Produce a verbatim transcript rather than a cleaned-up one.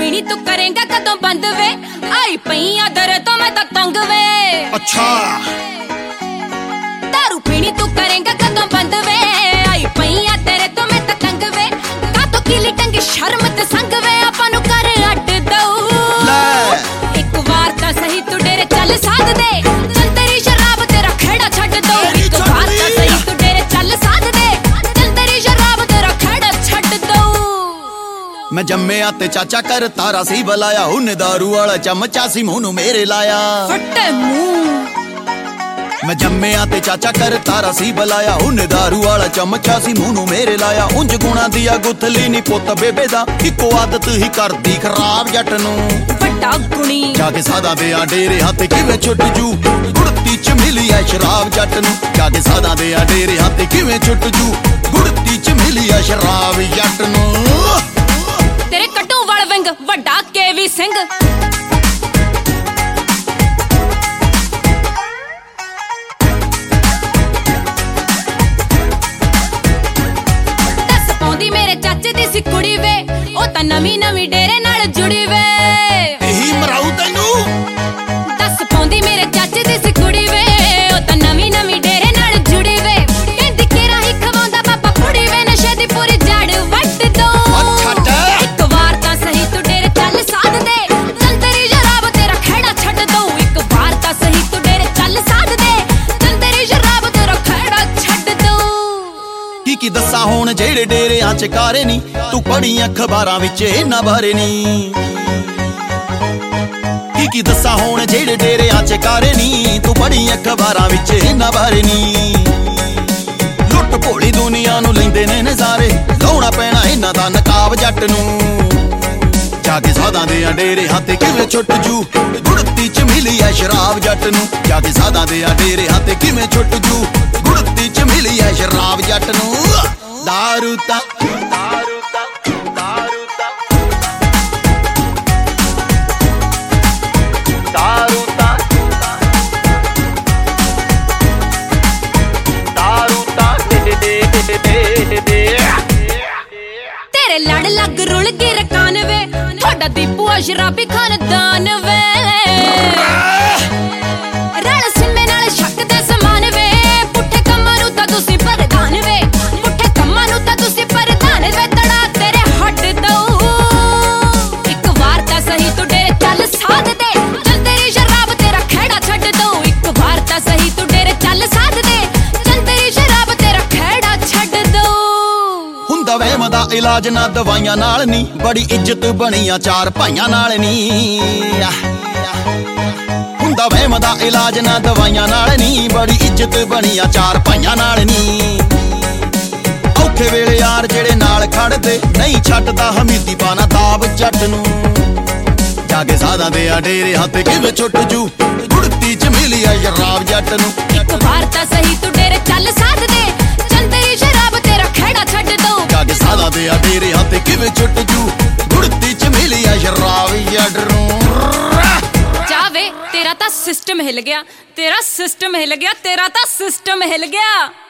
ਪੀਣੀ ਤੂੰ ਕਰੇਂਗਾ ਕਦੋਂ ਬੰਦ ਵੇ ਆਈ ਪਈਆਂ ਦਰ ਤੋਂ ਮੈਂ ਤਾਂ ਤੰਗ ਵੇ ਅੱਛਾ ਦਾਰੂ ਪੀਣੀ ਤੂੰ ਕਰੇਂਗਾ ਕਦੋਂ ਬੰਦ ਵੇ ਆਈ ਪਈਆਂ ਤੇਰੇ ਤੋਂ ਮੈਂ ਤਾਂ ਤੰਗ ਵੇ ਕਾਤੋਂ ਕਿਲੀ ਟੰਗੀ ਸ਼ਰਮ ਤੇ ਸੰਗ ਵੇ ਆਪਾਂ ਨੂੰ ਕਰ ਅੱਡ ਦਊ ਲੈ ਇੱਕ ਵਾਰ ਤਾਂ ਸਹੀ ਤੂੰ ਡੇਰੇ ਚੱਲ ਸਾਧ ਦੇ ਚੱਲ ਤੇਰੀ ਸ਼ਰਾਬ ਤੇਰਾ ਖੇੜਾ ਛੱਡ ਦਊ ਇੱਕ ਵਾਰ ਤਾਂ ਸਹੀ ਤੂੰ ਡੇਰੇ ਚੱਲ ਸਾਧ ਦੇ ਚੱਲ ਤੇਰੀ ਸ਼ਰਾਬ ਤੇਰਾ ਖੇੜਾ ਛੱਡ ਦਊ ਮੈਂ ਜੰਮਿਆ ਤੇ ਚਾਚਾ ਕਰ ਤਾਰਾ ਸੀ ਬੁਲਾਇਆ ਉਹਨੇ ਦਾਰੂ ਵਾਲਾ ਚਮਚਾ ਸੀ ਮੂੰਹ ਨੂੰ ਮੇਰੇ ਲਾਇਆ ਫੱਟੇ ਮੂੰਹ ਮੈਂ ਜੰਮਿਆ ਤੇ ਚਾਚਾ ਕਰ ਤਾਰਾ ਸੀ ਬੁਲਾਇਆ ਉਹਨੇ ਦਾਰੂ ਵਾਲਾ ਚਮਚਾ ਸੀ ਮੂੰਹ ਨੂੰ ਮੇਰੇ ਲਾਇਆ ਉਂਝ ਗੁਣਾ ਦੀ ਆ ਗੁੱਥਲੀ ਨੀ ਪੁੱਤ ਬੇਬੇ ਦਾ ਇੱਕੋ ਆਦਤ ਹੀ ਕਰਦੀ ਖਰਾਬ ਜੱਟ ਨੂੰ ਵੱਡਾ ਗੁਣੀ ਜਾ ਕੇ ਸਾਦਾ ਦੇ ਆ ਡੇਰੇ ਹੱਥ ਕਿਵੇਂ ਛੁੱਟ ਜੂ ਗੁੜਤੀ ਚ ਮਿਲੀ ਐ ਸ਼ਰਾਬ ਜੱਟ ਨੂੰ ਜਾ ਕੇ ਸਾਦਾ ਦੇ ਆ ਡੇਰੇ ਹੱਥ ਕਿਵੇਂ ਛੁੱਟ ਜੂ ਗੁੜਤੀ ਚ ਮਿਲੀ ਐ ਸ਼ਰਾਬ ਜੱਟ ਨੂੰ ਤੇਰੇ ਕੱਟੂ ਵਾਲ ਵਿੰਗ ਵੱਡਾ ਕੇਵੀ ਸਿੰਘ ਦੱਸ ਪਾਉਂਦੀ ਮੇਰੇ ਚਾਚੇ ਦੀ ਸੀ ਕੁੜੀ ਵੇ ਉਹ ਤਾਂ ਨਵੀਂ ਨਵੀਂ ਡੇਰੇ ਨਾਲ ਜੁੜੀ ਵੇ ਇਹੀ ਮਰਾਉ ਤੈਨੂੰ ਦੱਸ ਪਾਉਂਦੀ ਮੇਰੇ ਚਾਚੇ ਦੀ ਸੀ ਕੁੜੀ ਵੇ ਉਹ ਤਾਂ ਨਵੀਂ ਨਵੀਂ ਡੇਰੇ ਨਾਲ ਜੁੜੀ ਵੇ ਕਹਿੰਦੀ ਕਿਹੜਾ ਹੀ ਖਵਾਉਂਦਾ ਬਾਬਾ ਕੁੜੀ ਵੇ ਨਸ਼ੇ ਦੀ ਪੂਰੀ ਜੜ ਵੱਟ ਦੋ ਇੱਕ ਵਾਰ ਤਾਂ ਸਹੀ ਤੂੰ ਡੇਰੇ ਚੱਲ ਸਾਧ ਦੇ ਚੱਲ ਤੇਰੀ ਸ਼ਰਾਬ ਤੇਰਾ ਖੇੜਾ ਛੱਡ ਦਊ ਇੱਕ ਵਾਰ ਤਾਂ ਸਹੀ ਤੂੰ ਡੇਰੇ ਚੱਲ ਸਾਧ ਦੇ ਚੱਲ ਤੇਰੀ ਸ਼ਰਾਬ ਤੇਰਾ ਖੇੜਾ ਛੱਡ ਦਊ ਕੀ ਕੀ ਦੱਸਾਂ ਹੁਣ ਜਿਹੜੇ ਡੇਰਿਆਂ ਚ ਕਾਰੇ ਨੀ ਤੂੰ ਪੜ੍ਹੀ ਅਖਬਾਰਾਂ ਵਿੱਚ ਇਹਨਾਂ ਬਾਰੇ ਨੀ ਕੀ ਕੀ ਦੱਸਾਂ ਹੁਣ ਜਿਹੜੇ ਡੇਰਿਆਂ ਚ ਕਾਰੇ ਨੀ ਤੂੰ ਪੜ੍ਹੀ ਅਖਬਾਰਾਂ ਵਿੱਚ ਇਹਨਾਂ ਬਾਰੇ ਨੀ ਲੁੱਟ ਭੋਲੀ ਦੁਨੀਆ ਨੂੰ ਲੈਂਦੇ ਨੇ ਨਜ਼ਾਰੇ ਲਾਉਣਾ ਪੈਣਾ ਇਹਨਾਂ ਦਾ ਨਕਾਬ ਜੱਟ ਨੂੰ ਜਾ ਕੇ ਸਾਦਾਂ ਦੇ ਆ ਡੇਰੇ ਹੱਥ ਕਿਵੇਂ ਛੁੱਟ ਜੂ ਗੁੜਤੀ ਚ ਮਿਲੀ ਐ ਸ਼ਰਾਬ ਜੱਟ ਨੂੰ ਜਾ ਕੇ ਸਾਦਾਂ ਦੇ ਆ ਡੇਰੇ ਹੱਥ ਕਿਵੇਂ ਛੁੱਟ ਜੂ ਗੁੜਤੀ ਚ ਮਿਲੀ ਐ ਸ਼ਰਾਬ ਜੱਟ ਨੂੰ ਦਾਰੂ ਤਾਂ ਦਾਰੂ ਤਾਂ ਦਾਰੂ ਤਾਂ ਦਾਰੂ ਤਾਂ ਦਾਰੂ ਤਾਂ ਤੇਰੇ ਲੜ ਲੱਗ ਰੁਲ ਕੇ ਰਕਾਨ ਵੇ ਤੁਹਾਡਾ ਦੀਪੂ ਆ ਸ਼ਰਾਬੀ ਖਾਨਦਾਨ ਵੇ ਰਲ ਸਿੰਮੇ ਨਾਲ ਸ਼ੱਕ ਦੇ ਸਮਾਨ ਵੇ ਪੁੱਠੇ ਕੰਮਾਂ ਨੂੰ ਤਾਂ ਤੁਸੀਂ ਪ੍ਰਧਾਨ ਵੇ ਪੁੱਠੇ ਕੰਮਾਂ ਨੂੰ ਤਾਂ ਤੁਸੀਂ ਪ੍ਰਧਾਨ ਵੇ ਤੜਾ ਤੇਰੇ ਹੱਡ ਦਊ ਇੱਕ ਵਾਰ ਤਾਂ ਸਹੀ ਤੂੰ ਡੇਰੇ ਚੱਲ ਸਾਧ ਦੇ ਚੱਲ ਤੇਰੀ ਸ਼ਰਾਬ ਤੇਰਾ ਖੇੜਾ ਛੱਡ ਦਊ ਇੱਕ ਵਾਰ ਤਾਂ ਸਹੀ ਤੂੰ ਡੇਰੇ ਚੱਲ ਸਾਧ ਦੇ ਚੱਲ ਤੇਰੀ ਸ਼ਰਾਬ ਤੇਰਾ ਖੇੜਾ ਛੱਡ ਦਊ ਹੁੰਦਾ ਵਹਿਮ ਦਾ ਇਲਾਜ ਨਾ ਦਵਾਈਆਂ ਨਾਲ ਨੀ ਬੜੀ ਇੱਜ਼ਤ ਬਣੀ ਆ ਚਾਰ ਭਾਈਆਂ ਨਾਲ ਨੀ ਹੁੰਦਾ ਵਹਿਮ ਦਾ ਇਲਾਜ ਨਾ ਦਵਾਈਆਂ ਨਾਲ ਨੀ ਬੜੀ ਇੱਜ਼ਤ ਬਣੀ ਆ ਚਾਰ ਭਾਈਆਂ ਨਾਲ ਨੀ ਔਖੇ ਵੇਲੇ ਯਾਰ ਜਿਹੜੇ ਨਾਲ ਖੜਦੇ ਨਹੀਂ ਛੱਡਦਾ ਹਮੀਦੀ ਪਾਣਾ ਦਾਬ ਜੱਟ ਨੂੰ ਜਾ ਕੇ ਸਾਦਾਂ ਦੇ ਆ ਡੇਰੇ ਹੱਥ ਕਿਵੇਂ ਛੁੱਟ ਜੂ ਗੁੜਤੀ ਚ ਮਿਲੀ ਆ ਸ਼ਰਾਬ ਜੱਟ ਨੂੰ ਇੱਕ ਵਾਰ ਤਾਂ ਸਹੀ ਤੂੰ ਡੇਰੇ ਚੱਲ ਸਾਧ ਦੇ ਚੱਲ ਤੇਰੀ ਸ਼ਰਾਬ ਤੇਰਾ ਖੇੜਾ ਛੱਡ ਦਊ ਜਾ ਕੇ ਸਾਦਾਂ ਦੇ ਆ ਡੇਰੇ ਹੱਥ ਕਿਵੇਂ ਛੁੱਟ ਜੂ ਗੁੜਤੀ ਚ ਮਿਲੀ ਆ ਸ਼ਰਾਬ ਜੱਟ ਨੂੰ ਜਾਵੇ ਤੇਰਾ ਤਾਂ ਸਿਸਟਮ ਹਿੱਲ ਗਿਆ ਤੇਰਾ ਸਿਸਟਮ ਹਿੱਲ ਗਿਆ ਤੇਰਾ ਤਾਂ ਸਿਸਟਮ ਹਿੱਲ ਗਿਆ